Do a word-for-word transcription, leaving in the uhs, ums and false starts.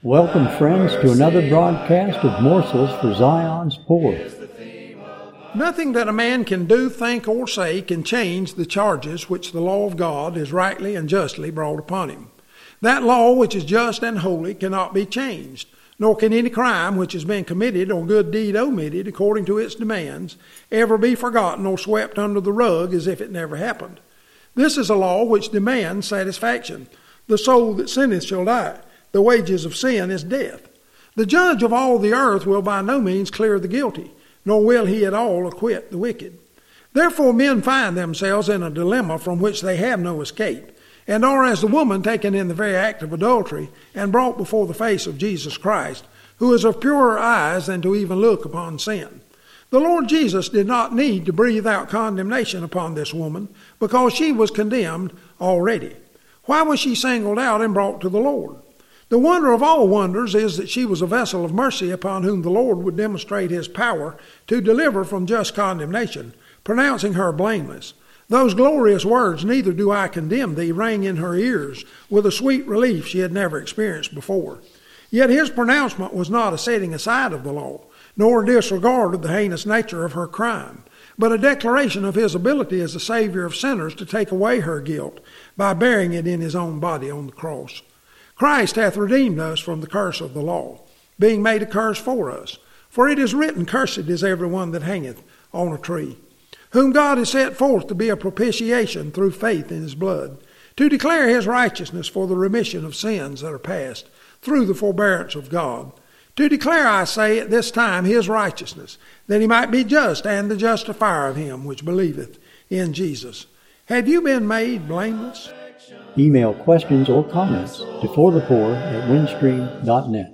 Welcome, friends, to another broadcast of Morsels for Zion's Poor. Nothing that a man can do, think, or say can change the charges which the law of God has rightly and justly brought upon him. That law which is just and holy cannot be changed, nor can any crime which has been committed or good deed omitted according to its demands ever be forgotten or swept under the rug as if it never happened. This is a law which demands satisfaction. The soul that sinneth shall die. The wages of sin is death. The judge of all the earth will by no means clear the guilty, nor will he at all acquit the wicked. Therefore men find themselves in a dilemma from which they have no escape, and are as the woman taken in the very act of adultery, and brought before the face of Jesus Christ, who is of purer eyes than to even look upon sin. The Lord Jesus did not need to breathe out condemnation upon this woman, because she was condemned already. Why was she singled out and brought to the Lord? The wonder of all wonders is that she was a vessel of mercy upon whom the Lord would demonstrate his power to deliver from just condemnation, pronouncing her blameless. Those glorious words, "Neither do I condemn thee," rang in her ears with a sweet relief she had never experienced before. Yet his pronouncement was not a setting aside of the law, nor a disregard of the heinous nature of her crime, but a declaration of his ability as the Savior of sinners to take away her guilt by bearing it in his own body on the cross. Christ hath redeemed us from the curse of the law, being made a curse for us. For it is written, "Cursed is every one that hangeth on a tree," whom God has set forth to be a propitiation through faith in his blood, to declare his righteousness for the remission of sins that are past, through the forbearance of God. To declare, I say, at this time his righteousness, that he might be just and the justifier of him which believeth in Jesus. Have you been made blameless? Email questions or comments to for the poor at windstream dot net.